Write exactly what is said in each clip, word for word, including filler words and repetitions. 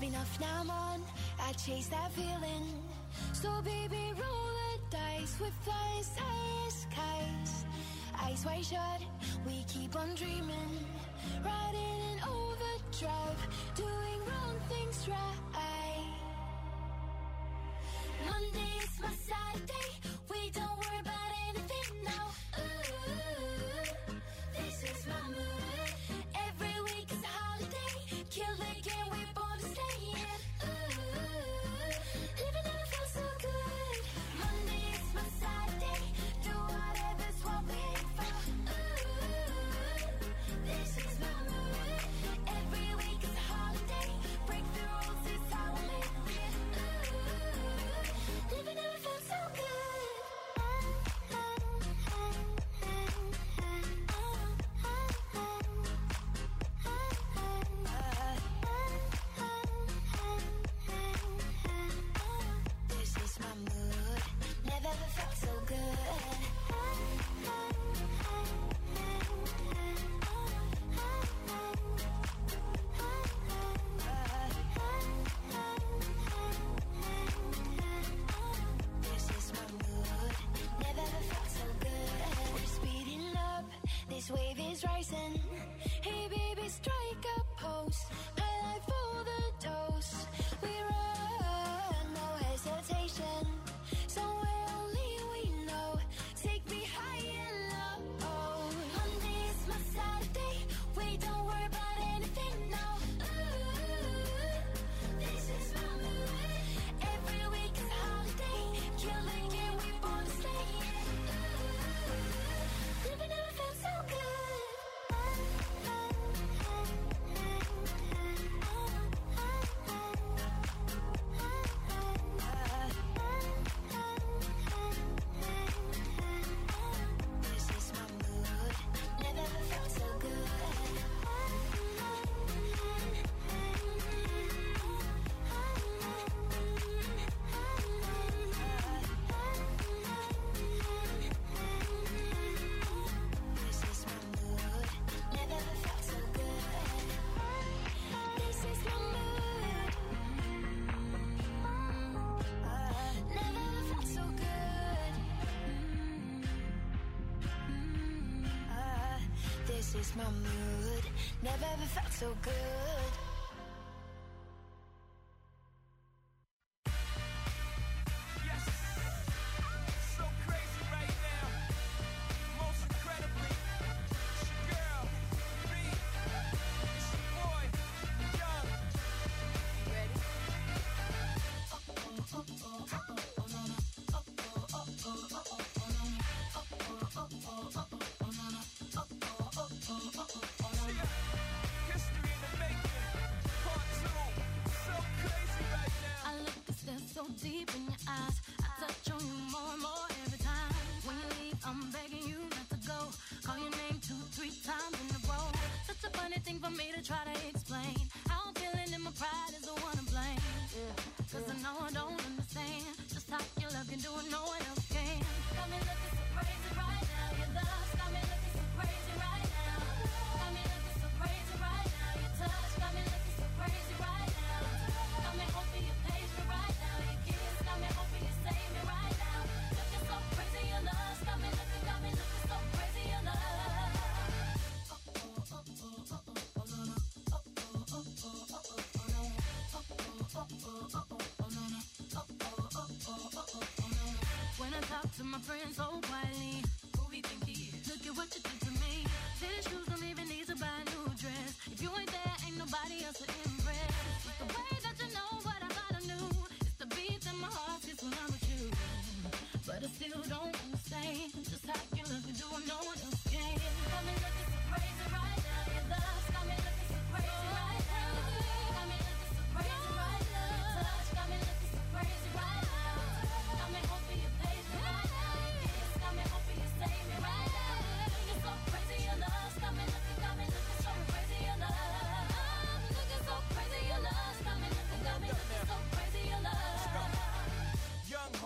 enough, now I'm on. I chase that feeling. So baby, roll the dice with flying skies. Eyes wide shut, we keep on dreaming. Riding in overdrive, doing wrong things right. Monday is my Saturday. We don't worry about anything now. Ooh, this is my mood. Every week is a holiday. Kill the game, we're born to stay. Yeah. Ooh, living never felt so good. Monday is my Saturday. Do whatever's what we aim for. Ooh, this is my mood. Every week is a holiday. Break the rules, it's how we live. Yeah. Ooh, living never felt so good. This is my mood. Never ever felt so good. This is my mood. Never ever felt so good. We're speeding up. This wave is rising. Hey baby, strike a pose. I like for the dose. We run, no hesitation. Somewhere only we know. Take me high and low. Monday is my Saturday. We don't worry about anything now. Ooh, this is my mood. Every week is a holiday. Kill the game, we born to stay. Ooh, living never felt so good. This is my mood. Never ever felt so good. This is my mood. Never ever felt so good. This is my mood. Never ever felt so good. This is my mood. Never ever felt so good. Yes, so crazy right now. Most incredibly, it's your girl, B. It's your boy, Young. You ready? History in the making, part two. So crazy right now. I look and stare so deep in your eyes. I touch on you more and more every time. When you leave, I'm begging you not to go. Call your name two, three times in a row. Such a funny thing for me to try to explain. How I'm feeling and my pride is the one to blame. Cause I know I don't understand just how your love can do it, no one else can. Got me looking so crazy right now. Your love got me looking so crazy right now. Got me looking so crazy right now. Your touch got me looking so crazy right now. Got me hoping you page me right now. Your kiss got me hoping you save me right now. Looking so crazy, your love got me looking, got me looking so crazy, your love. When I talk to my friends so quietly, who we think he is? Look at what you did to me. Tennis shoes don't even need to buy a new dress. If you ain't there, ain't nobody else to impress. It's the way that you know what I thought I knew. It's the beat in my heart gets when I'm with you. But I still don't understand just how you look and do what no one else can. Got me looking so crazy right now. Your love's got me looking so crazy right now. Got me looking so crazy right now. Your touch got me looking so crazy right now. Got me hoping you page me right now. Your kiss got me hoping you save me right now. Looking so crazy, your love's got me looking, got me looking so crazy, your love. Looking so crazy, your love's got me looking, got me looking so crazy, your love. Young Hov, y'all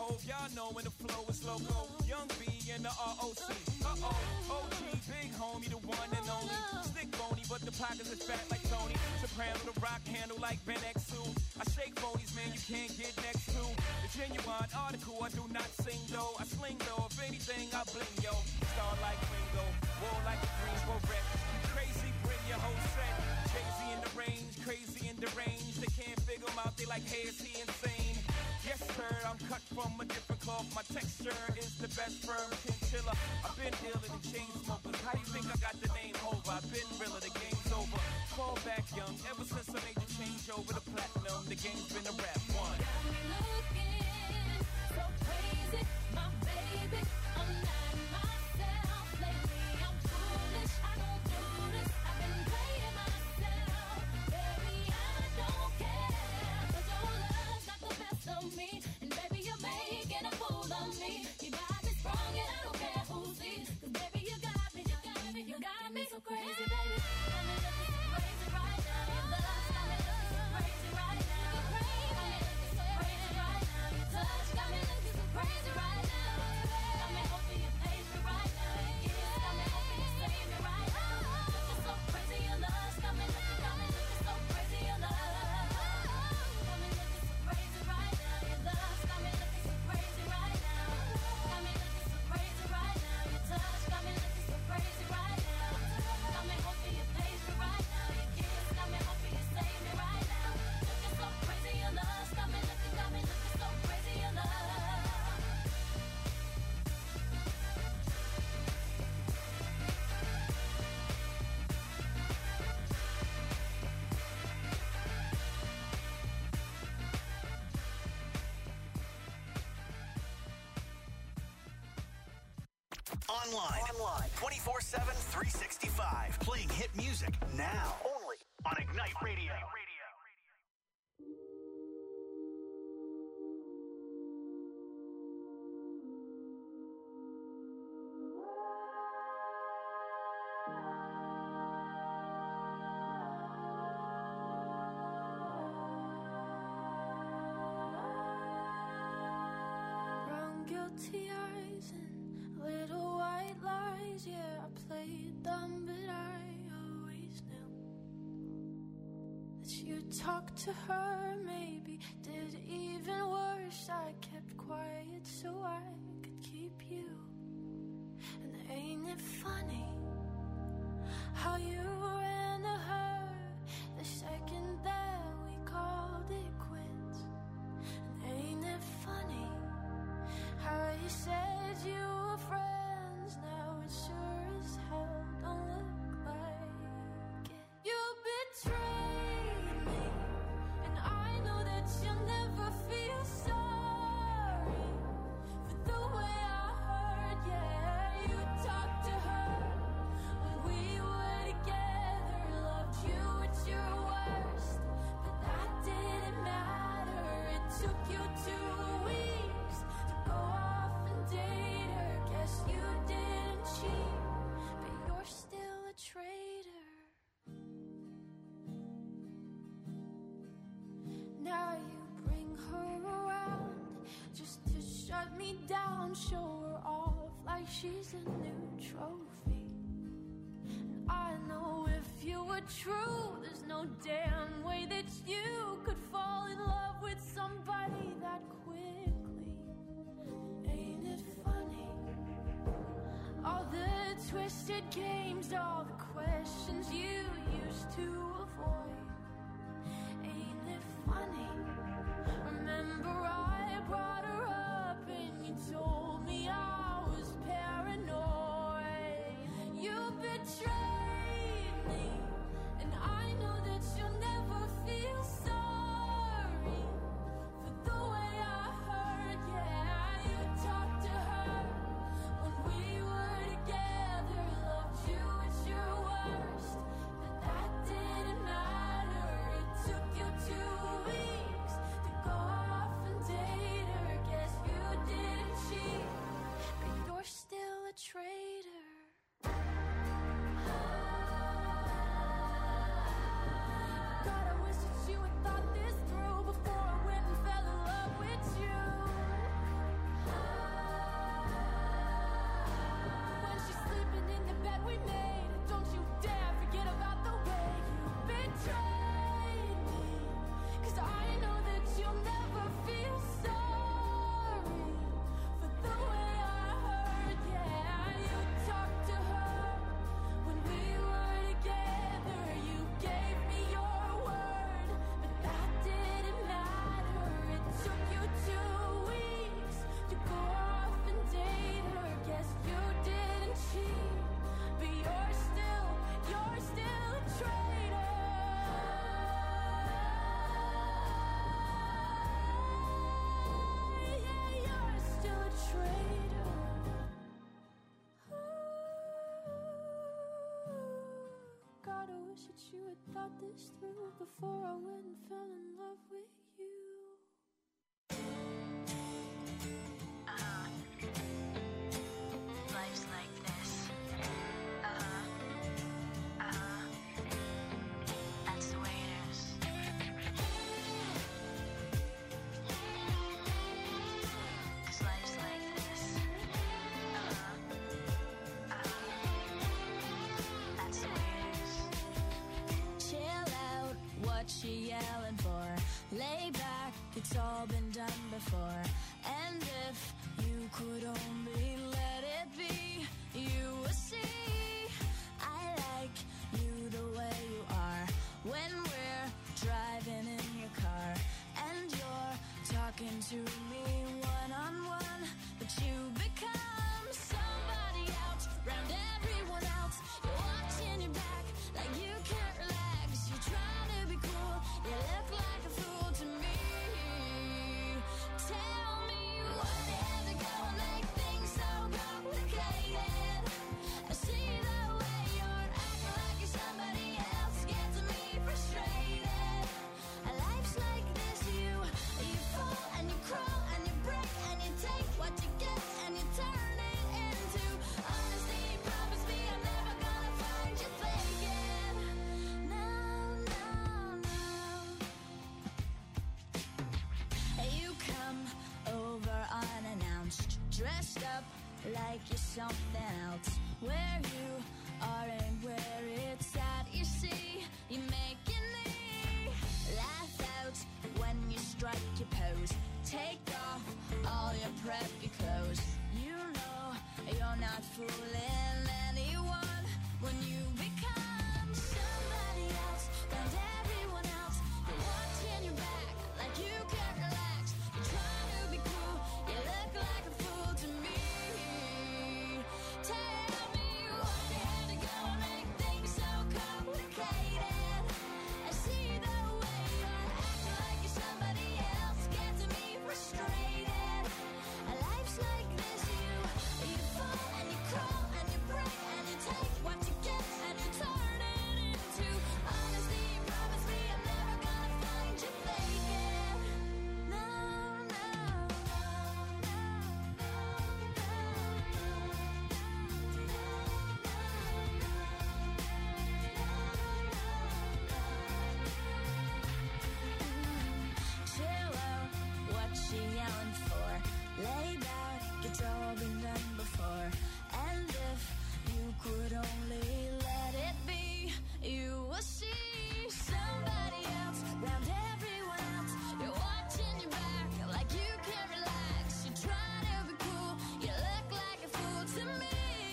Y'all know when the flow is loco. Young B and the R O C. Uh-oh, O G, big homie, the one and only. Stick bony, but the pockets is fat like Tony. Soprano, the rock handle like Ben X two. I shake phonies, man, you can't get next to. The genuine article, I do not sing though. I sling though, if anything, I bling yo. Star like Ringo, war like a Greensboro wreck. You crazy, bring your whole set. Jay-Z in the range, crazy in the range. They can't figure him out, they like, hey, is he insane? Yes, sir, I'm cut from a different cloth. My texture is the best firm chinchilla. I've been dealing in chain smokers. How you think I got the name over? I've been realer, the game's over. Fall back young, ever since I made the change over to platinum. The game's been a rap one. Got me looking so crazy, my baby. I'm not myself lately. I'm foolish, I don't do this. I've been playing myself, baby. I don't care, 'cause your love's not the best of me, and baby you're making a fool of me. You got me sprung and I don't care who sees, 'cause baby you got me, you got me, you got me so crazy, baby. Got me looking so crazy right now. Your love's got me looking so crazy right now. Crazy, got me looking so crazy right now. Your touch got me looking so crazy right now. Got me hoping you page me right now. Your kiss got me hoping you save me right now. Looking so crazy, your love's got me looking, got me looking so crazy, your love. Got me looking so crazy right now. Your love's got me looking so crazy right now. Got me looking so crazy right now. Your touch got me looking so crazy right now. Got me hoping you page me right now. Your kiss got me hoping you save me right now. Looking so crazy, your love's got me looking, got me looking so crazy, your love. Online. Online. twenty-four seven, three sixty-five. Playing hit music now. Only on Ignite Radio. Brown guilty eyes and little white lies. Yeah, I played dumb, but I always knew that you talked to her. Maybe did even worse. I kept quiet so I could keep you. And ain't it funny how you ran to her the second that we called it quits? And ain't it funny how you said you were friends? Now it sure as hell don't look like it. You betrayed me, and I know that you'll never feel sorry for the way I heard. Yeah, you talked to her when we were together, loved you at your worst, but that didn't matter. It took you two weeks to go off and date her. Guess you didn't cheat, but you're still a traitor. Now you bring her around just to shut me down, show her off like she's a new trophy. And I know if you were true, there's no damn way that you could fall in love with somebody that quickly. Ain't it funny? All the twisted games, all the questions you used to avoid. Ain't it funny? Remember I brought her up and you told me I was paranoid. You betrayed me, and I know that you'll never feel sorry for the way I heard. Yeah, you talked to her when we were together, loved you at your worst, but that didn't before I went and fell in love with you. Uh-huh. Life's like this. Uh-huh. Uh-huh. That's the way it is. 'Cause life's like this. Uh-huh. Uh-huh. That's the way it is. Chill out, what you yelling for? Lay back, it's all been done before. And if you could only let it be, you will see I like you the way you are. When we're driving in your car and you're talking to me one-on-one, but you become somebody else around everyone else. You're watching your back like you can't relax. You try to be cool, you look like a fool to me. Tell me what had to go and make things so complicated. I see the way you're acting like you're somebody else, gets me frustrated. Life's like this, you you fall and you crawl and you break and you take what you get and you turn it into honesty. Promise me I'm never gonna find you faking. No, no, no. You come over unannounced, dressed up like you're something else. Where you are and where it's at, you see, you're making me laugh out when you strike your pose. Take off all your preppy clothes. You know you're not fooling anyone when you become somebody else around everyone else. You're watching your back like you can't relax. You're trying to be cool, you look like a fool to me. Tell me what had to go and make things so complicated. I see the way you're acting like you're somebody else, gets me frustrated. Life's like this, you you fall and you crawl and you break and you take what you get and you turn it into honesty. Promise me I'm never gonna find you faking. No, no, chill out, what you yelling for? Lay back, it's all been done before. And if you could only let it be, you will see somebody else around everyone else. You're watching your back like you can't relax. You're trying to be cool, you look like a fool to me.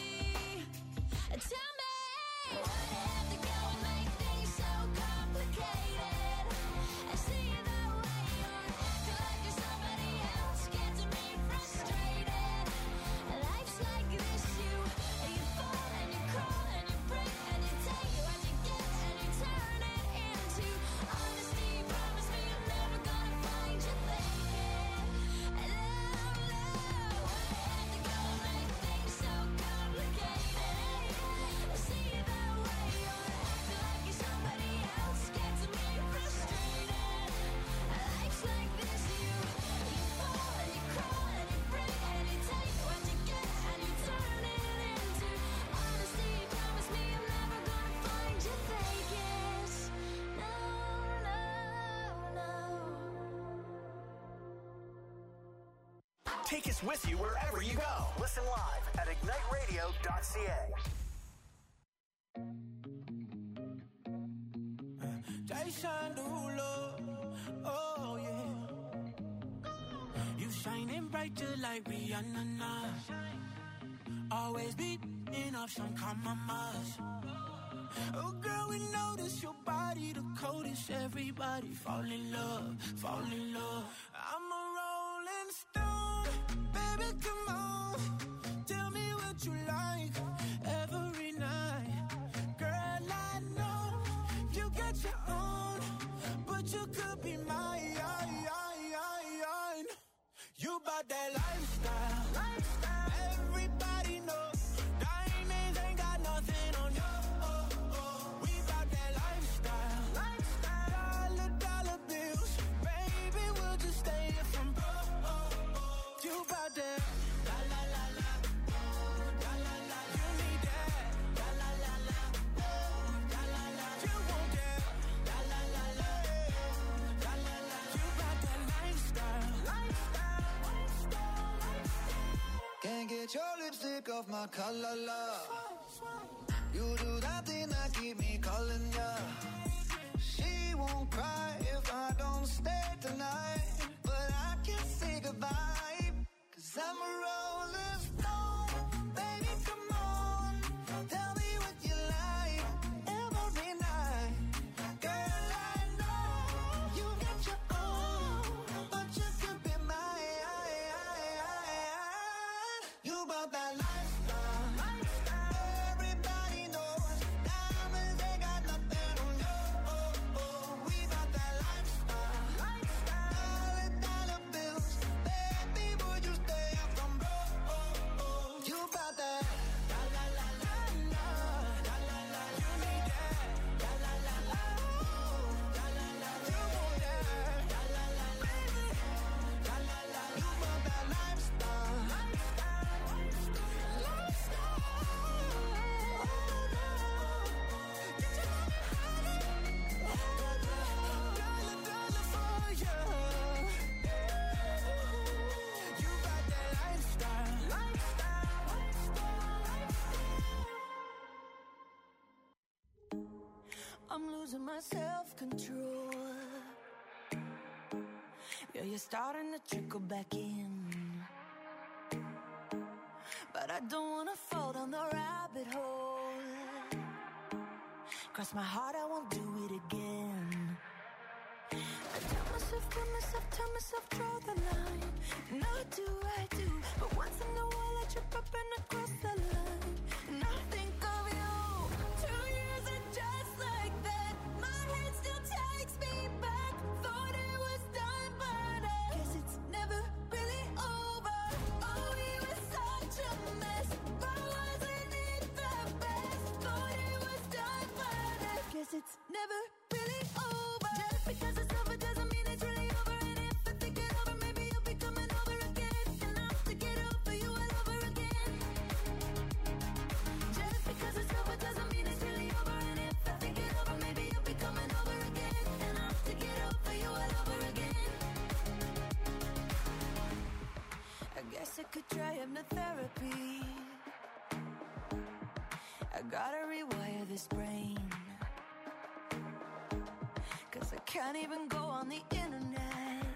Tell me what had to go and make things so complicated. I see the way you're acting like you're somebody else, gets me frustrated. Life's like this, you you fall and you crawl and you break and you take what you get and you turn it into honesty. Promise me I'm never gonna find you faking. No, no, what had to go and make things so complicated. I see the way you're acting like you're somebody else, gets me frustrated. Life's like this, you you fall and you crawl and you break and you take what you get and you turn it into honesty. Promise me I'm never gonna find you faking. No, no, no. Take us with you wherever you go. Listen live at ignite radio dot c a. Jason Derulo, oh yeah. You shining bright just like Rihanna now. Always beating off some compromise. Oh girl, we notice your body the coldest. Everybody fall in love, fall in love. I'm a rolling stone, baby, come on. Tell me what you like every night. Girl, I know you got your own, but you could be mine. You bout that lifestyle, lifestyle. Everybody knows diamonds ain't got nothing on you. Oh, oh. We bout that lifestyle, lifestyle. that. La la la la. Oh, la la la. You need that. La la la la. Oh, la la la. You want that. La la la la. Oh, la la la. You got that lifestyle. Lifestyle. Lifestyle. Lifestyle. Can't get your lipstick off my collar, love. You do that thing that keep me calling ya. She won't cry if I don't stay tonight, but I can say goodbye, cause I'm a rolling stone. Baby, come on, tell me what you like every night. Girl, I know you got your own, but you could be mine. You bought that lifestyle, lifestyle. Everybody knows diamonds ain't got nothing on you. Oh, oh, we bought that lifestyle, lifestyle. Dollar, dollar bills, baby, would you stay up from broke? Oh, oh, you bought that. La la la la la, la la la. You need that. La la la la, oh, la la la. You want that. La la la, baby. La la la, you bought that lifestyle, lifestyle, lifestyle. Get your Dollar, dollar for you. You got that lifestyle, lifestyle, lifestyle. I'm losing my self-control. Yeah, you're starting to trickle back in, but I don't wanna fall down the rabbit hole. Cross my heart, I won't do it again. I tell myself, tell myself, tell myself, draw the line. And I do, I do, but once in a while I trip up and I cross the line. And I think of you. Two years and just like that, my head still takes me back. Thought it was done, but I guess it's never really over. Oh, we were such a mess, but wasn't it the best? Thought it was done, but I guess it's never really over. Just because it's over doesn't mean it's really over. And if I think it over, maybe you'll be coming over again. And I'll have to get over you all over again. Just because it's over doesn't mean it's really over. And if I think it over, maybe you'll be coming over again. And I'll have to get over you all over again. I guess I could try hypnotherapy. I gotta rewire this brain, cause I can't even go on the internet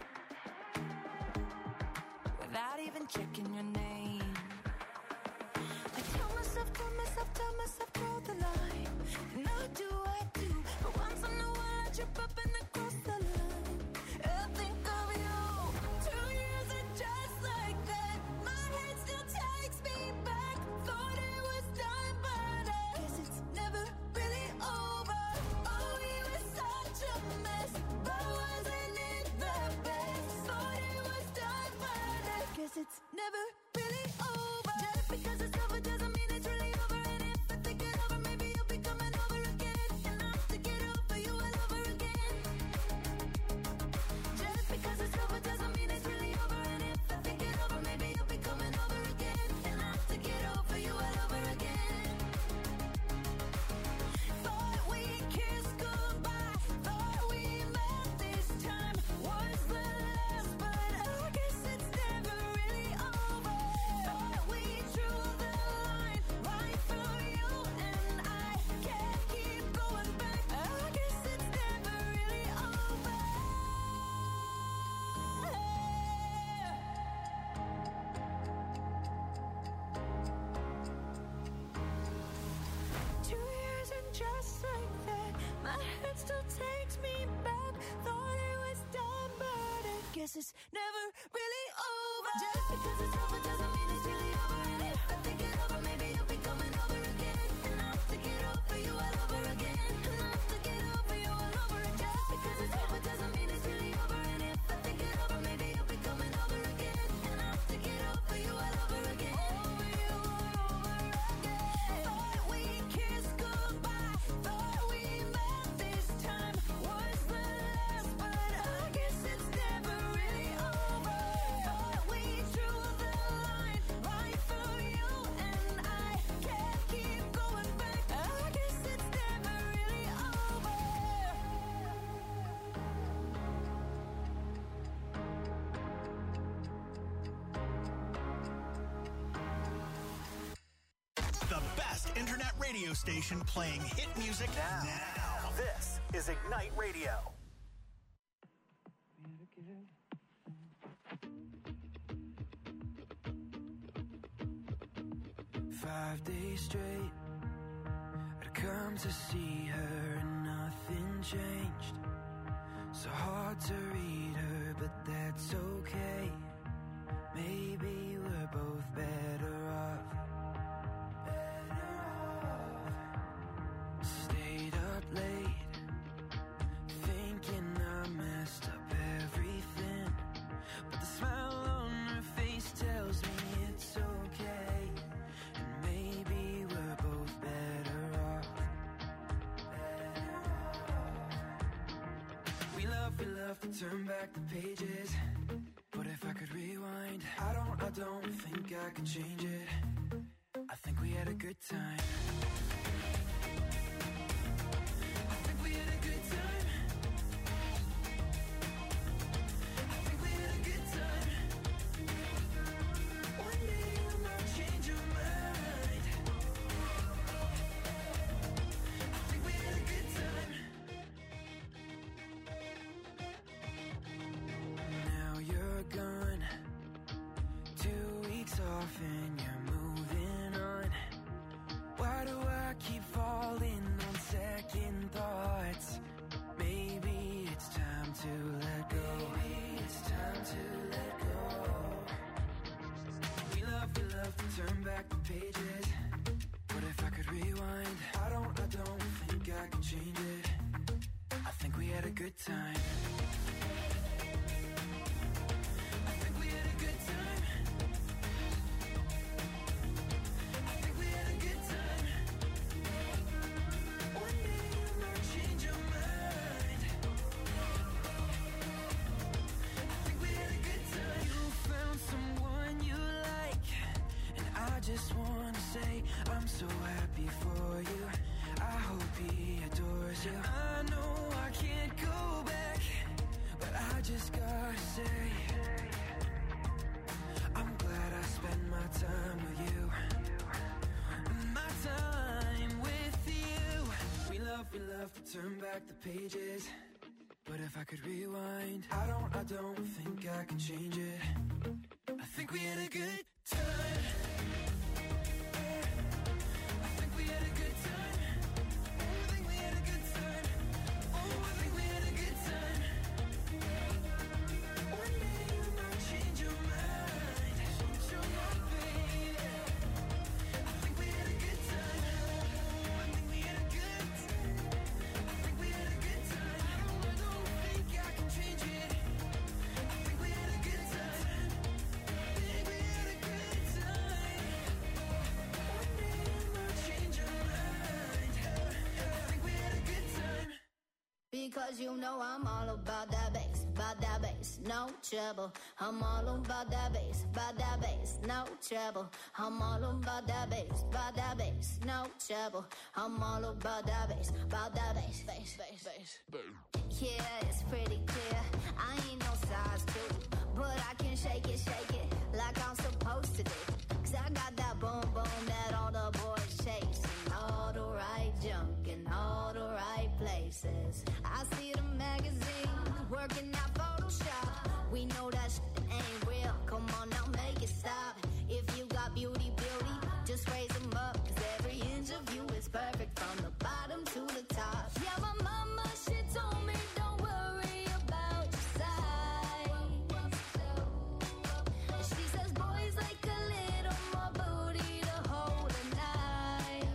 without even checking your name. I tell myself, tell myself, tell myself, draw the line. And I do, I do, but once in a while I trip up and I cross the line. I think of you. Two years and just like that, my head still takes me back. Thought it was done, but I guess it's never really over. Oh, we were such a mess, but wasn't it the best? Thought it was done, but I guess it's never really over. Just because it's over doesn't mean it's really over. And if I think it over, maybe you'll be coming over again. And I'll have to get over you all over again. Just because it's over doesn't mean it's really over. And if I think it over, maybe you'll be coming over again. And I'll have to get over you all over again. Thought we kissed goodbye, thought we met this time was the last, but I guess it's never really over. Thought we drew the line right through you and I can't keep going back. I guess it's never really over. Two years and just like that, my head still takes me back. Thought it was done, but I guess it's never really over. Just because it's over doesn't mean it's really over. And if I think it over, maybe you'll be coming over again. And I'll have to get over you all over again. And I'll have to get over you all over again. Just because it's over doesn't mean it's really over. And if I think it over, maybe you'll be coming over again. And I'll have to get over you all over again. Over you all over again. Thought we kissed goodbye, thought we met this time was the last, but I guess it's never really over. Thought we drew the internet radio station playing hit music now. now. This is Ignite Radio. Five days straight, I'd come to see her and nothing changed. So hard to read her, but that's okay. Maybe we're both better off. Better off. Stayed up late, thinking I messed up everything. But the smile on her face tells me it's okay. And maybe we're both better off. Better off. We love, we love to turn back the pages. But if I could rewind, I don't, I don't think I could change it. I think we had a good time. I think we had a good time. I think we had a good time. One day you might change your mind. I think we had a good time. Now you're gone, two weeks off and you're moving on. Why do I keep falling on second thoughts? Maybe it's time to let go. Maybe it's time to let go. We love, we love to turn back the pages. But if I could rewind, I don't, I don't think I could change it. I think we had a good time. I think we had a good time. I think we had a good time. One day you might change your mind. I think we had a good time. You found someone you like, and I just wanna say I'm so happy for you. I hope he adores you. I know I can't go back, but I just gotta say I'm glad I spent my time with you. My time with you. We love, we love to turn back the pages. But if I could rewind, I don't, I don't think I can change it. I think we had a good time. I think we had a good time. Oh, I think we had a good time. Oh, I think we had a good time. One day you might change your mind. Change your mind, baby. I think we had a good time. I think we had a good time. I think we had a good time. I don't, I don't think I can change it. I think we had a good time. I think we had a good time. One day you might change your mind. I think we had a good time. Because you know I'm all about that bass, about that bass, no trouble. I'm all about that bass, about that bass, no trouble. I'm all about that bass, about that bass, no trouble. I'm all about that bass, about that bass, bass, bass, bass. Yeah, it's pretty clear. I ain't no size two, but I can shake it, shake it like I'm supposed to do. Cause I got that boom boom that all the boys chase, and all the right junk in all the right places. I see the magazines working out Photoshop. We know that shit ain't real. Come on now, make it stop. If you got beauty, beauty, just raise them up. Cause every inch of you is perfect from the bottom to the top. Yeah, my mama, she told me don't worry about your size. She says boys like a little more booty to hold at night.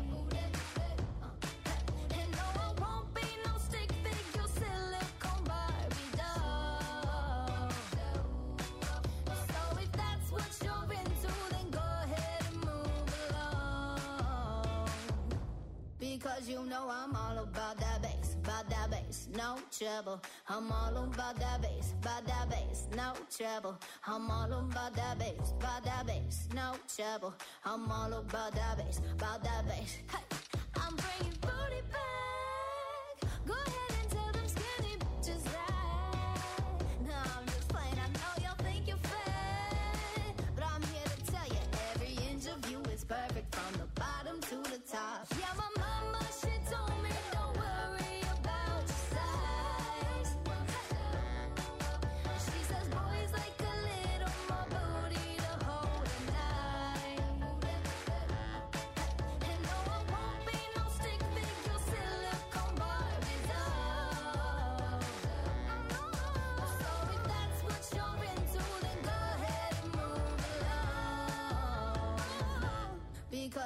And no, I won't be no stick figure silicone Barbie doll. So if that's what you're into, then go ahead and move along. Because you know I'm all about that bass, about that bass, no trouble. I'm all about that bass, about that bass, no trouble. I'm all about that bass, about that bass, no trouble. I'm all about that bass, about that bass. Hey, I'm bringing booty back. Go ahead and tell them skinny bitches that. No, I'm just playing. I know y'all think you're fat, but I'm here to tell you every inch of you is perfect from the bottom to the top.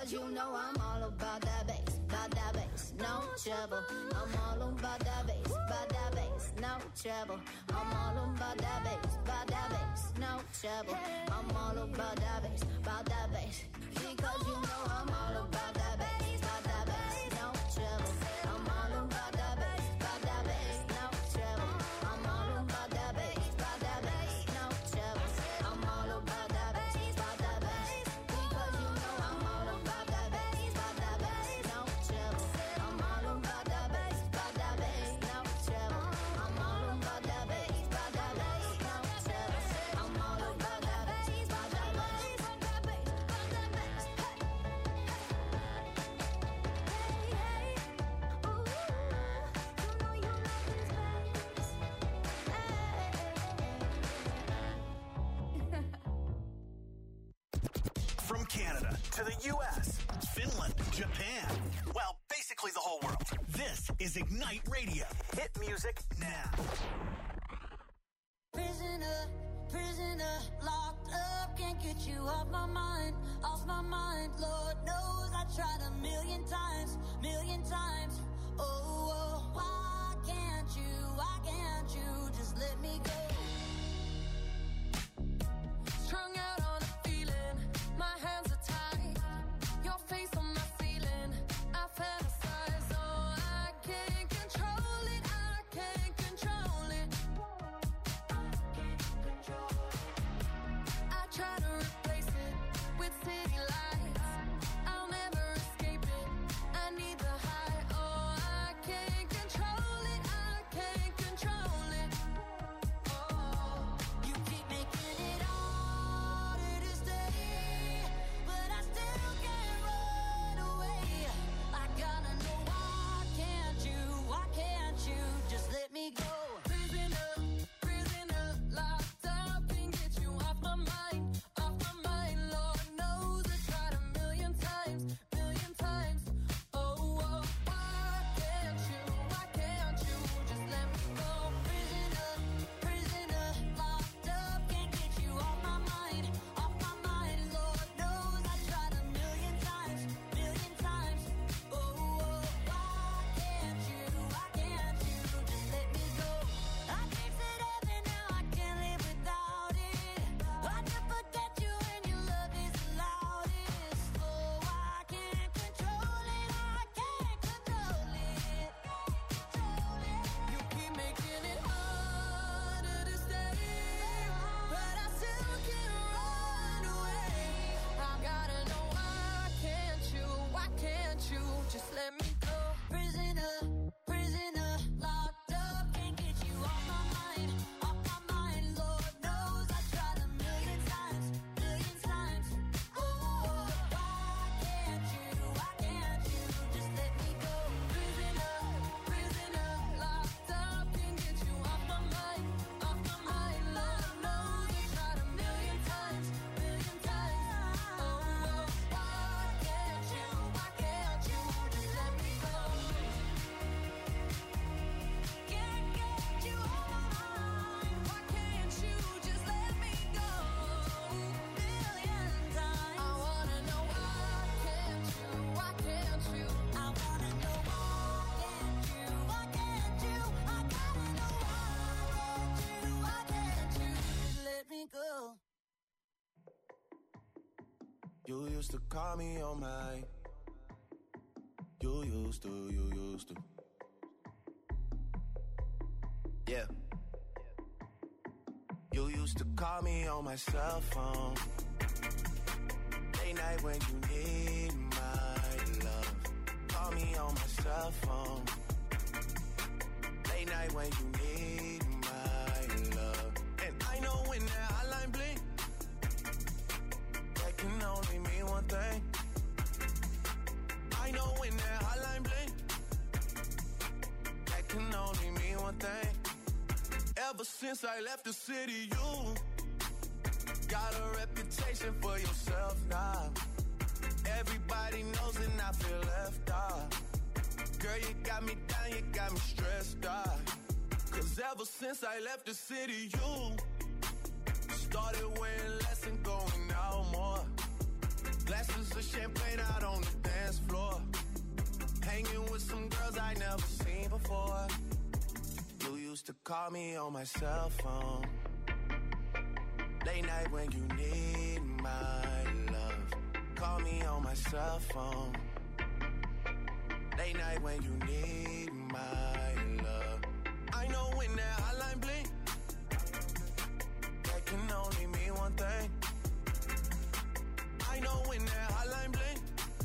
Because you know I'm all about that bass, about that bass, no trouble. I'm all about that bass, about that bass, no trouble. I'm all about that bass, about that bass, no trouble. I'm all about that bass, about that bass. Because you know I'm all about that bass, about that bass, no trouble. I'm all about that bass, about that bass, no trouble. I'm all about that bass, about that bass, no trouble. I'm all about that bass, about that bass. Because you know I'm all about that bass, about that bass, no trouble. I'm all about that bass, about that bass, no trouble. I'm all about that bass, about that bass, no trouble. I'm all about that bass, about that bass, about that bass, about that bass. Hey, hey, ooh, you know you love this bass. From Canada to the U S, Finland, Japan, well, basically the whole world. This is Ignite Radio. Hit music now. Prisoner, prisoner, locked up, can't get you off my mind, off my mind. Lord knows I tried a million times, million times. Oh, oh, why can't you, why can't you just let me go? Strung out on a feeling, my hands are tied, your face on my ceiling, I fantasize, oh, I can't control it, I can't control it. I try to replace it with city lights, I'll never escape it, I need the high, oh, I can't control it, I can't control it. Oh, you keep making it harder to stay, but I still can't run away. I gotta know why can't you, why can't you just let me go? Prisoner, prisoner, locked up, can't get you off my mind, off my mind. Lord knows I tried a million times, million times. Oh, oh, why can't you, why can't you just let me go? Prisoner, prisoner, locked up, can't get you off my mind, off my mind. Lord knows I tried a million times, million times. Oh, oh, why can't you, why can't you just let me go? I tasted heaven, now I can't live without it. I can forget you and your love is the loudest. Oh, I can't control it, I can't control it. You keep making it harder to stay, but I still can't run away. I gotta know why can't you, why can't you just let me go? Prisoner, prisoner, locked up, can't get you off my mind, off my mind. Lord knows I tried a million times, million times. Oh, why can't you, why can't you just let me go? Prisoner, prisoner, locked up, can't get you off my mind, off my mind. Lord knows I tried a million times, million times. Oh, why can't you, why can't you just let me go? Can't get you off my mind, why can't you just let me go? Million times. I wanna know why can't you, why can't you? I wanna know why can't you, why can't you? I gotta know why can't you, why can't you just let me go? You used to call me on my. You used to, you used to. Yeah. You used to call me on my cell phone. Late night when you need my love. Call me on my cell phone. Late night when you need my love. And I know when that hotline blink, that can only mean one thing. I know when that hotline blink, that can only mean one thing. Ever since I left the city, you got a reputation for yourself now. Everybody knows and I feel left out. Girl, you got me down, you got me stressed out. Cause ever since I left the city, you started wearing less and going out more. Glasses are champagne out on the dance floor. Hanging with some girls I never seen before. You used to call me on my cell phone. Late night when you need my love. Call me on my cell phone. Late night when you need my love. I know when that hotline blink, that can only mean one thing. I know when that hotline blink,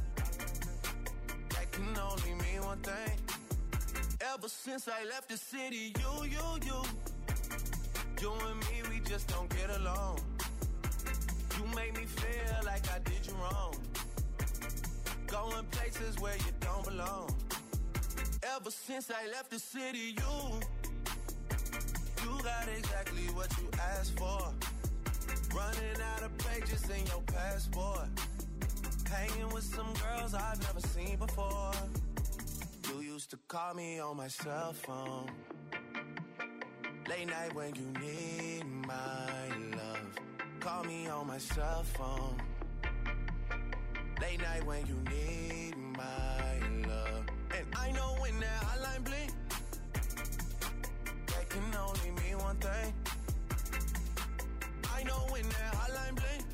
that can only mean one thing. Ever since I left the city, you, you, you, you and me, we just don't get along. You make me feel like I did you wrong. Going places where you don't belong. Ever since I left the city, you, you got exactly what you asked for. Running out of pages in your passport. Hanging with some girls I've never seen before. You used to call me on my cell phone. Late night when you need my love. Call me on my cell phone. Late night when you need my love. And I know when that hotline blink, that can only mean one thing. I know when that hotline blink,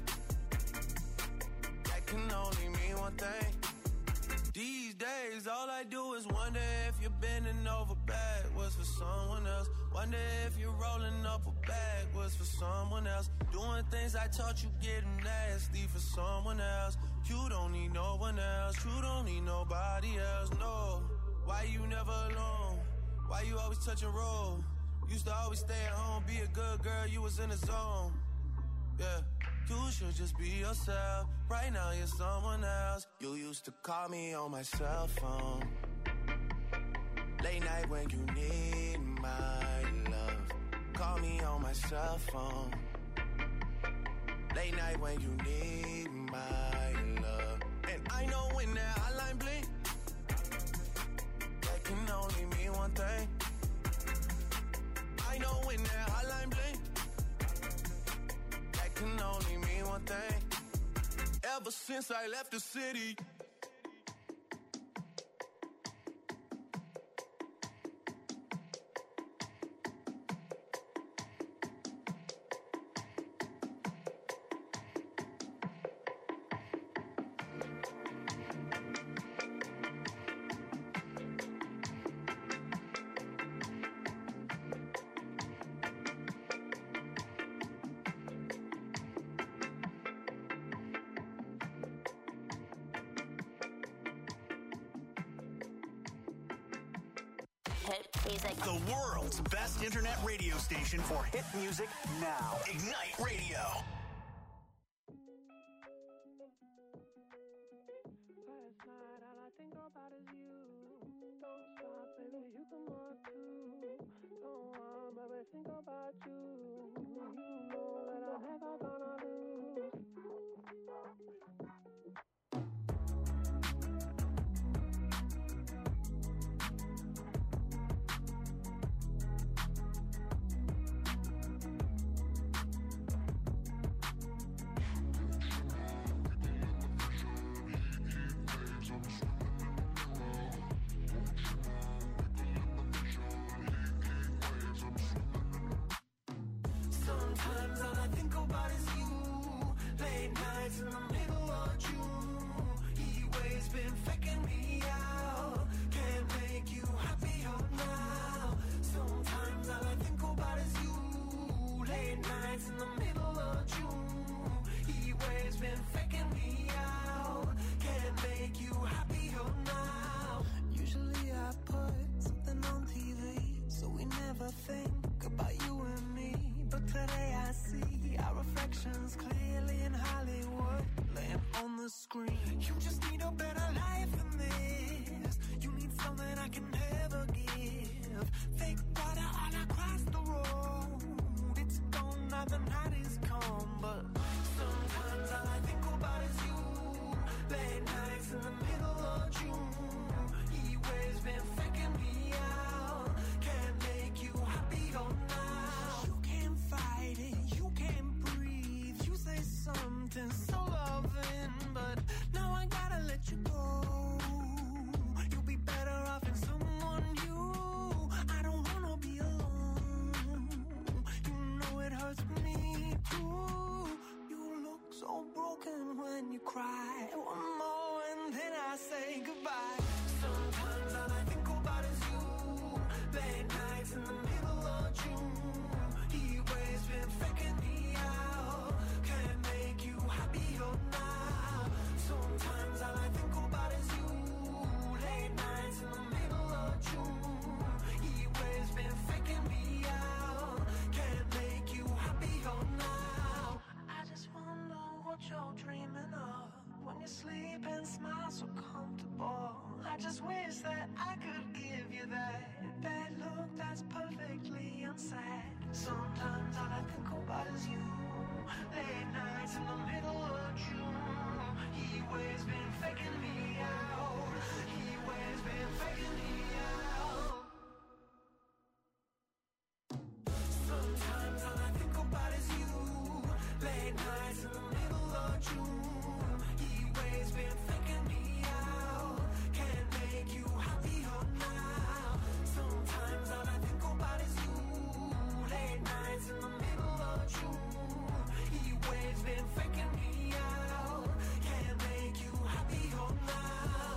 that can only mean one thing. These days, all I do is wonder if you're bending over backwards for someone else. Wonder if you're rolling up a backwards for someone else. Doing things I taught you getting nasty for someone else. You don't need no one else. You don't need nobody else, no. Why you never alone? Why you always touch and roll? Used to always stay at home, be a good girl, you was in the zone. Yeah, you should just be yourself. Right now you're someone else. You used to call me on my cell phone. Late night when you need my love. Call me on my cell phone. Late night when you need my love. And I know when that hotline blink, that can only mean one thing. I know when that hotline blink, that can only mean one thing. Ever since I left the city. The world's best internet radio station for hit music now. Ignite Radio. Last night, all I think about is you. Don't stop, baby, you can walk too. Don't want, baby, think about you. You know that I'm never gonna lose. Sometimes all I think about is you. Late nights in the middle of June. He waves been faking me out. Can't make you happier now. Sometimes all I think about is you. Late nights in the middle of June. He waves been faking me out. Can't make you happier now. Usually I put something on T V, so we never think about you and me. But today I see our reflections clearly in Hollywood, laying on the screen. You just need a better life than this. You need something I can never give. Fake water all across the road. It's gone now, the night is come. But sometimes all I think about is you. Late nights in the middle of June. He waves been faking me out. Can't make you happier now. You can't fight it, you can't breathe. You say something so loving, but you cry. One more and then I say goodbye. Sometimes all I think about is you. Late nights in the middle of June. He always been faking me out. Can't make you happier now. Sometimes all I think about is you. Late nights in the middle of June. He always been faking me out. Can't make you happier now. I just wonder what you're dreaming of. When you sleep and smile so comfortable. I just wish that I could give you that that look that's perfectly unsaid. Sometimes all I think about is you. Late nights in the middle of June. He always been faking me out. He always been faking me out. Sometimes all I think about is you. Late nights in the middle of June. He always been faking me out. Can't make you happier now. Sometimes all I think about is you. Late nights in the middle of June. He always been faking me out. Can't make you happier now.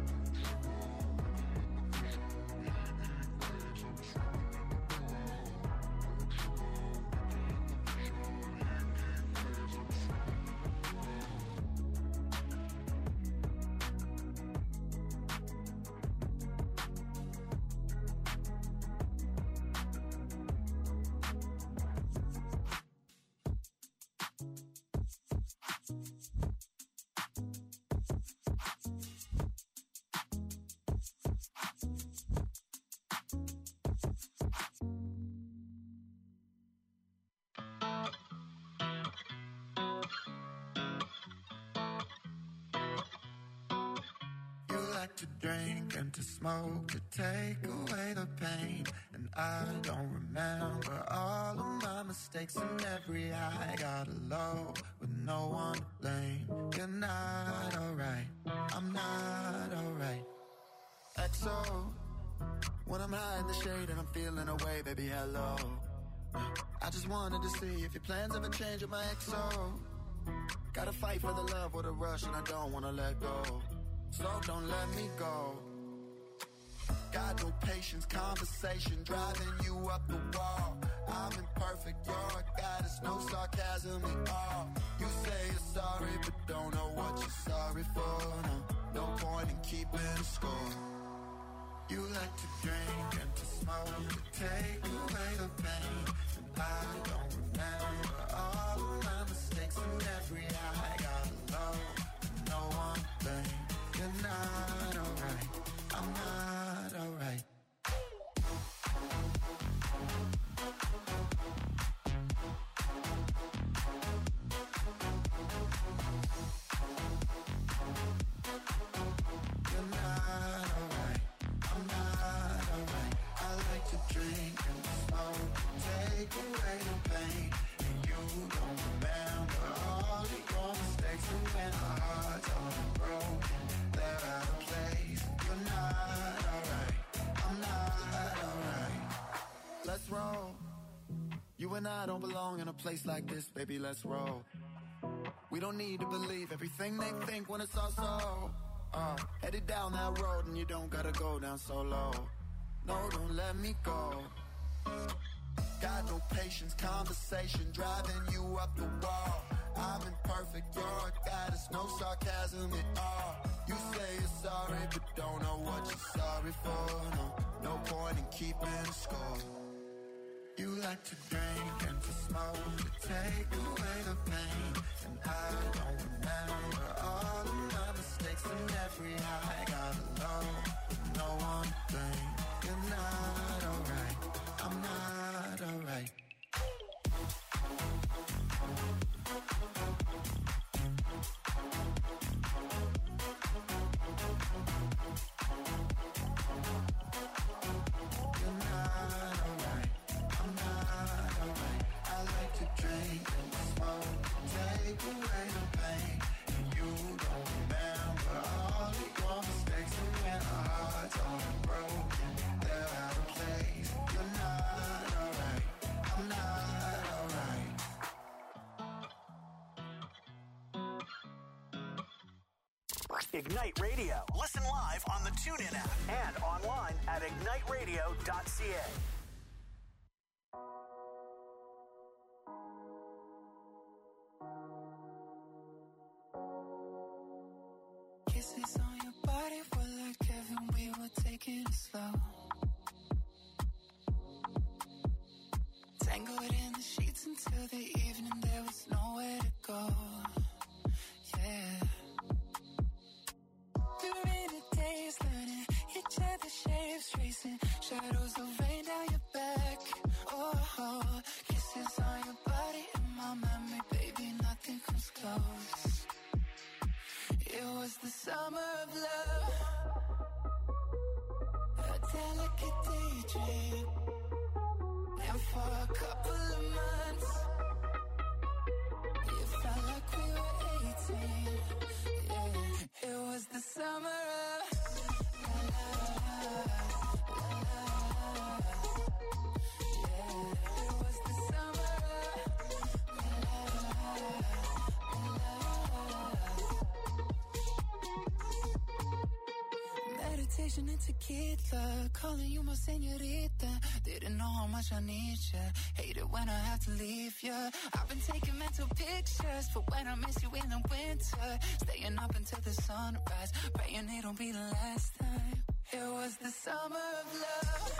You like to drink and to smoke to take away the pain. And I don't remember all of my mistakes and every high. Got low with no one to blame. You're not alright, I'm not alright. X O, when I'm high in the shade and I'm feeling away, baby, hello. I just wanted to see if your plans ever change with my X O. Gotta fight for the love with a rush and I don't wanna let go. So don't let me go. Got no patience, conversation driving you up the wall. I'm imperfect, you're a goddess, no sarcasm at all. You say you're sorry, but don't know what you're sorry for. No, no point in keeping score. You like to drink and to smoke to take away the pain. And I don't remember all of my mistakes and every high. Got low, no one blame. You're not alright, I'm not alright. You're not alright, I'm not alright. I like to drink and smoke, take away the pain. And you don't remember all of your mistakes. And when our hearts are broken, they're out of place. You're not alright, I'm not alright. Let's roll. You and I don't belong in a place like this, baby, let's roll. We don't need to believe everything they think when it's all so. Uh, headed down that road and you don't gotta go down so low. No, don't let me go. Got no patience, conversation driving you up the wall. I'm imperfect, you're a goddess, no sarcasm at all. You say you're sorry, but don't know what you're sorry for. No, no point in keeping score. You like to drink and to smoke to take away the pain. And I don't remember all of my mistakes and every high. Got low, no one to blame. You're not alright, I'm not alright. You're not alright, I'm not alright. I like to drink and smoke, take away the pain. Ignite Radio. Listen live on the TuneIn app and online at ignite radio dot c a. Kisses on your body were like heaven, we were taking it slow. Tangled in the sheets until the evening, there was nowhere to go. Yeah. We were in a daze, learning each other's shapes, tracing shadows of rain down your back. Oh, oh, kisses on your body in my memory, baby, nothing comes close. It was the summer of love, a delicate daydream. And for a couple of months, it felt like we were eighteen. Yeah, it was the summer of la, la, la, la, la. Yeah, it was the summer of la, la, la, la. Meditation and tequila, calling you my señorita. Didn't know how much I need ya. Hate it when I have to leave ya. I've been taking mental pictures for when I miss you in the winter. Staying up until the sunrise, praying it'll be the last time. It was the summer of love,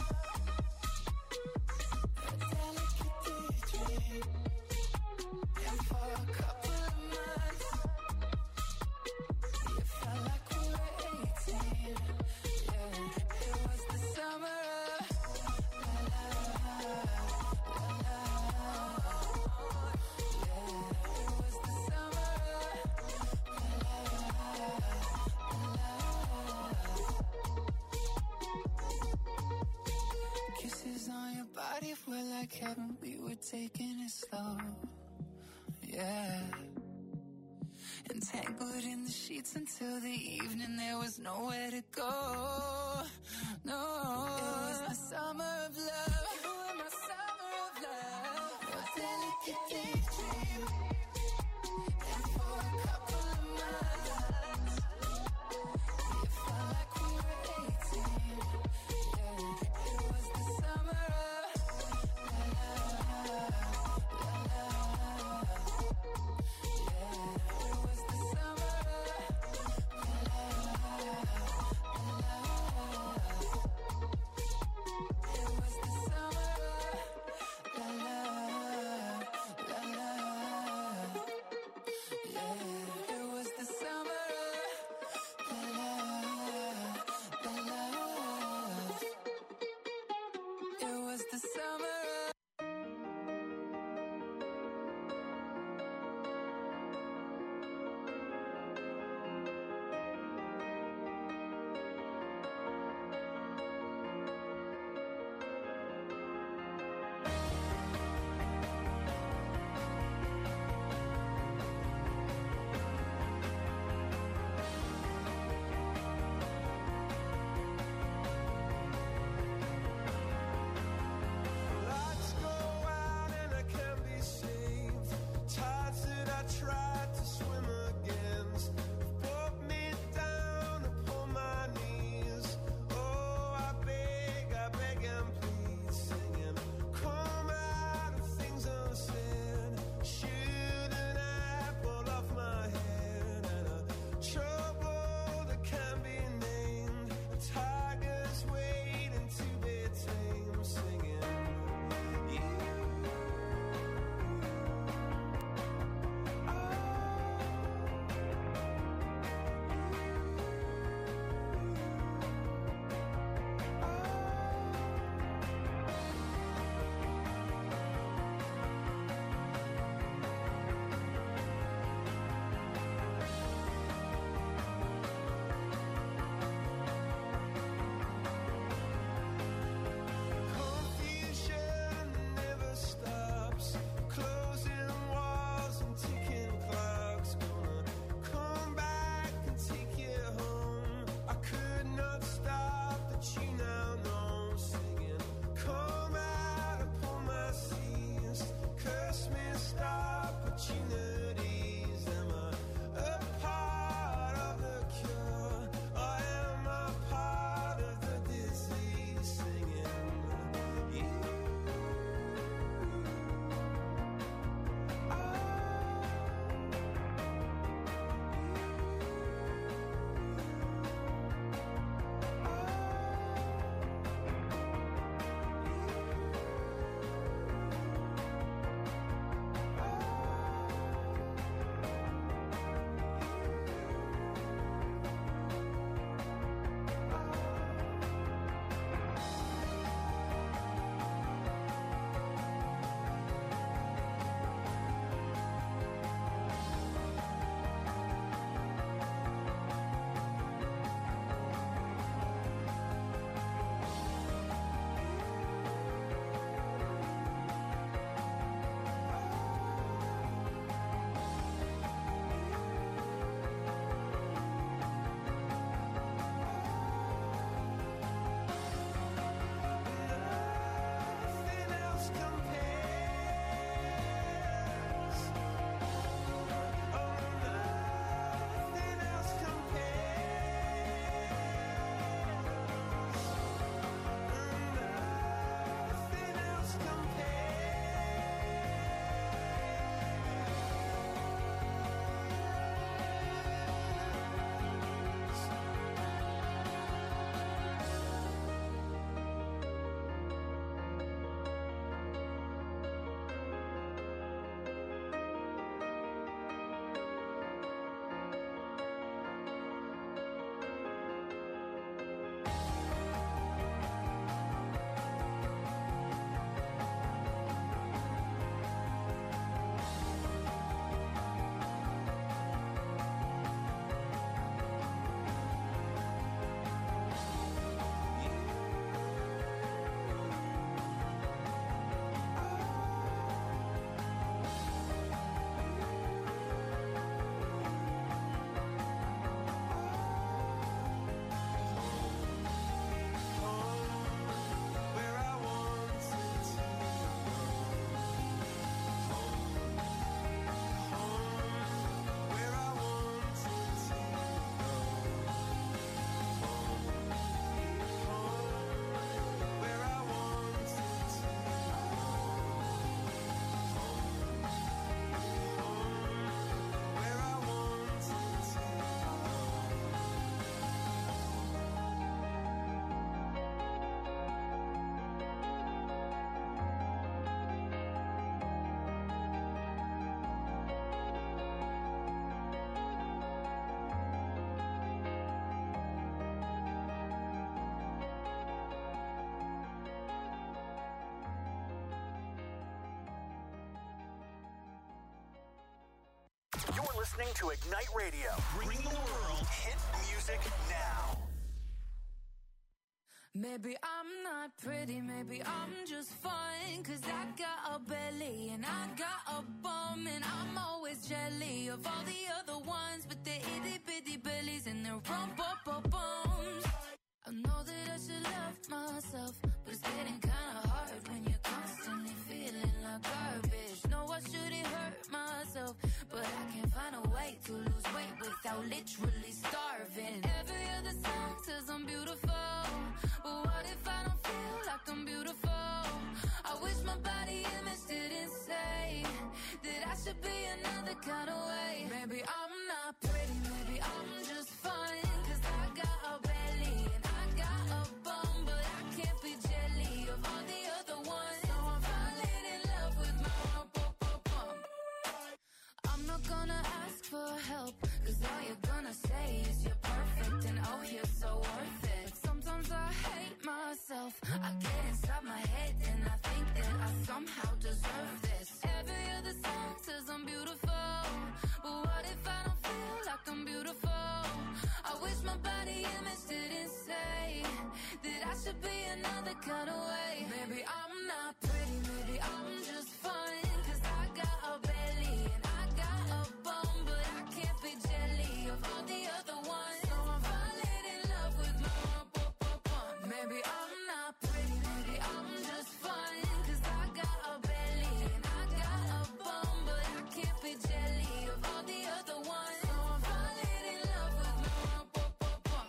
a delicate daydream. And for a couple of months, it felt like we were eighteen. Yeah, it was the summer of body were like heaven, we were taking it slow. Yeah. Entangled in the sheets until the evening, there was nowhere to go. No. It was the summer of love. You were my summer of love. A delicate daydream. And for a couple of months, it felt like we were eighteen. Yeah. It was the summer of la la listening to Ignite Radio. Bring the world hit music now. Maybe I'm not pretty, maybe I'm just fine. Cause I got a belly and I got a bum. And I'm always jelly of all the other ones with their itty bitty bellies and their rump up bums. I know that I should love myself, but it's getting kinda hard when you're constantly feeling like garbage. No, I shouldn't hurt myself, but I can't find a way to lose weight without literally starving. Every other song says I'm beautiful, but what if I don't feel like I'm beautiful? I wish my body image didn't say that I should be another kind of way. Maybe I'm not pretty, maybe I'm just fine. Cause I got a belly and I got a bum, but I can't be jelly of all the other ones. So I'm falling in love with my rump up up bum. I'm not gonna ask for help, cause all you're gonna say is you're perfect and oh you're so worth it. Sometimes I hate myself, I get inside my head and I think that I somehow deserve this. Every other song says I'm beautiful, but what if I don't feel like I'm beautiful? I wish my body image didn't say that I should be another kind of way. Maybe I'm not pretty, maybe I'm just fine. Cause I got a belly and I got a bum, but I can't be jelly of all the other ones. So I'm falling in love with my rump up up bum. Maybe I'm not pretty, maybe I'm just fine. Cause I got a belly and I got a bum, but I can't be jelly of all the other ones. So I'm falling in love with my rump up up bum.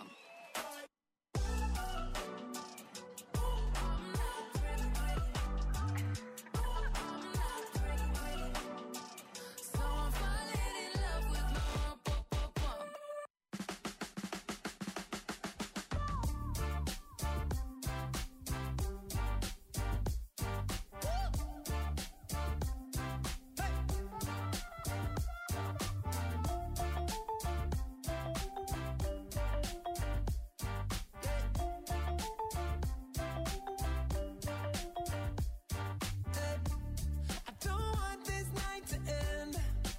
I'm not pretty, pretty. I'm not pretty, pretty. So I'm falling in love with my rump up up bum. I don't want this night to end.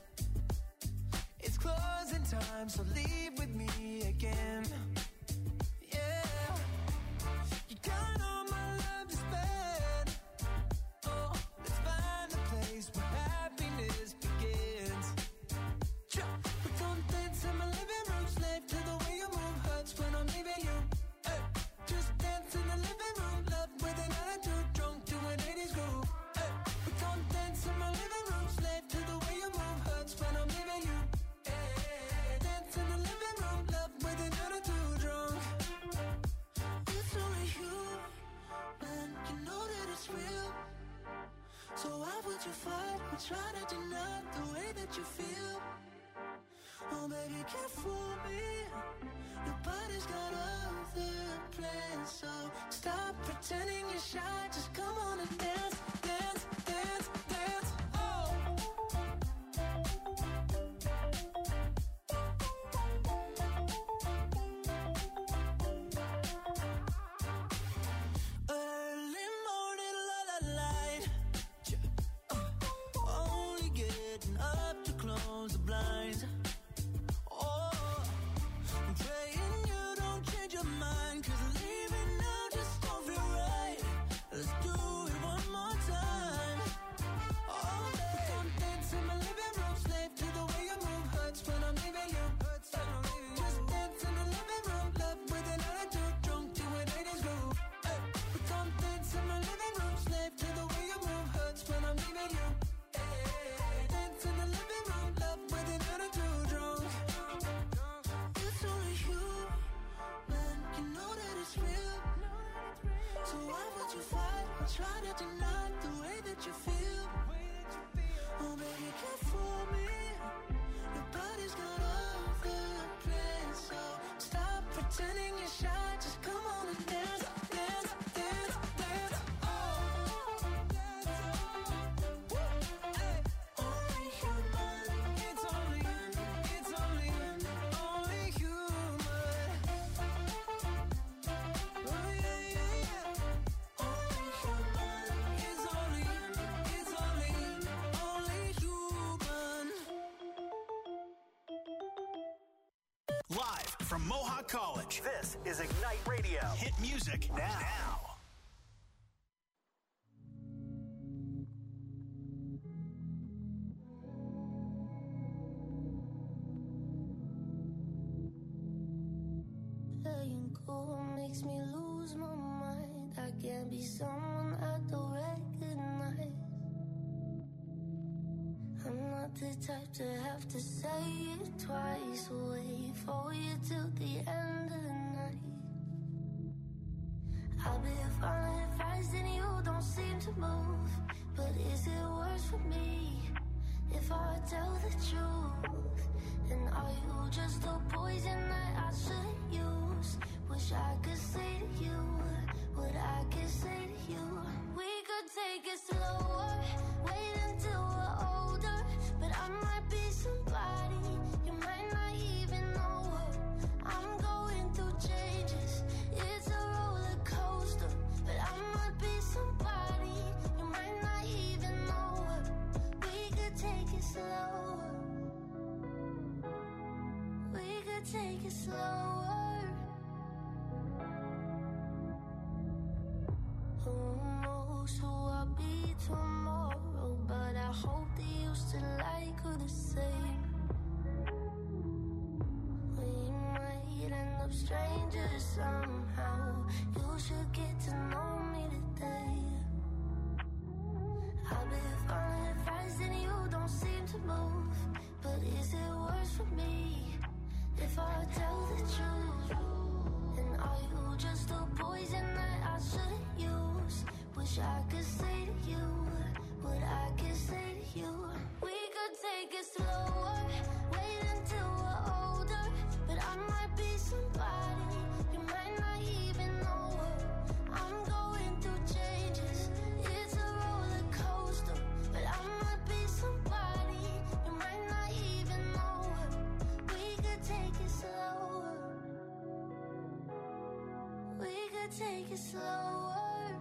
It's closing time, so leave with me again. Yeah, you got all my love to spend. Oh, let's find a place where happiness begins. Sure, we don't dance in my living room, slave to the way you move hurts when I'm leaving you. Hey, just dance in the living room, love with an attitude, drunk to an eighties groove. Hey, we don't dance in my living room, slave to the way you move hurts when I'm leaving you. Hey, dance in the living room, love with an attitude, drunk. It's only you, man, you know that it's real. So why would you fight or try to deny the way that you feel? Oh baby, can't fool me. Nobody's got other plans, so stop pretending you're shy. Just come on and dance, dance, dance, dance. Oh. Early morning, la la light. Uh, only getting up to close the blinds. Oh, I'm praying you don't change your mind, cause leaving now just don't feel right. Let's do it one more time. Oh, babe, don't dance in my living room, slave to the way you move hurts when I'm leaving you. Just dance in the living room, love with an attitude, drunk to an eighties groove. Hey, but don't dance in my living room, slave to the way you move hurts when I'm leaving you. Hey, dance in the living room, love with an attitude, drunk. It's only you, man, you know that it's real. So why would you fight or try to deny the way that you feel? Oh baby, can't fool me. Nobody's got other plans, so stop pretending you're shy. Just come on and dance, dance, dance, dance. Oh, hey, only human. It's only, it's only, only human. Oh yeah, yeah, yeah. Only human. It's only, it's only, only human. Live from Mohawk College, this is Ignite Radio. Hit music now. now. Playing cool makes me lose my mind. I can't be someone I don't recognize. I'm not the type to have to say it twice. Wait for you till the end of the night. I'll be falling fast and you don't seem to move. But is it worse for me if I tell the truth? And are you just a poison that I shouldn't use? Wish I could say to you what I could say to you. We could take it slower, wait until we're older. But I might be somebody you might not even know her. I'm going through changes, it's a roller coaster. But I might be somebody you might not even know her. We could take it slower, we could take it slower. Who knows who I'll be tomorrow, but I hope that you still like her the same. We might end up strangers somehow. You should get to know me today. I've been falling fast and you don't seem to move. But is it worse for me if I tell the truth? And are you just a poison that I shouldn't use? Wish I could say to you what I could say to you. We could take it slower, wait until we're older. But I might be somebody you might not even know her. I'm going through changes, it's a roller coaster. But I might be somebody you might not even know her. We could take it slower, we could take it slower.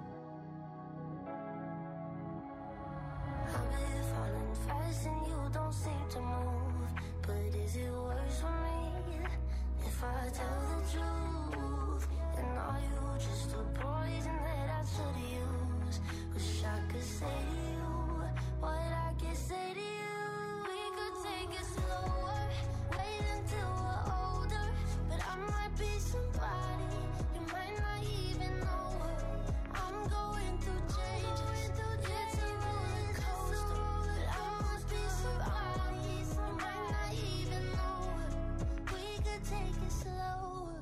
I've been falling fast and you don't seem to move. But is it worse for me if I tell the truth? And are you just a poison that I should use? Wish I could say to you what I could say to you. We could take it slower, wait until we're older. But I might be somebody you might not even know her. I'm going through changes, it's a roller coaster. But I must be somebody you might not even know her. We could take it slower,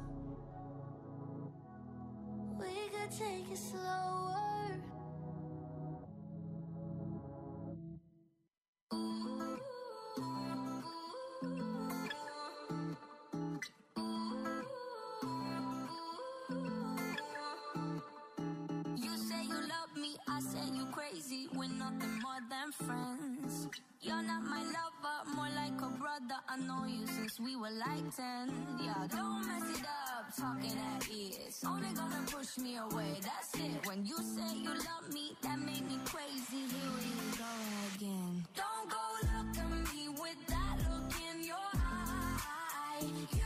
we could take it slower. You say you love me, I say you crazy. We're nothing more than friends. You're not my lover, more like a brother. I know you since we were like ten. Yeah, don't mess it up, talking at ears. Only gonna push me away, that's it. When you say you love me, that made me crazy. Here we go again. Don't go look at me with that look in your eye. You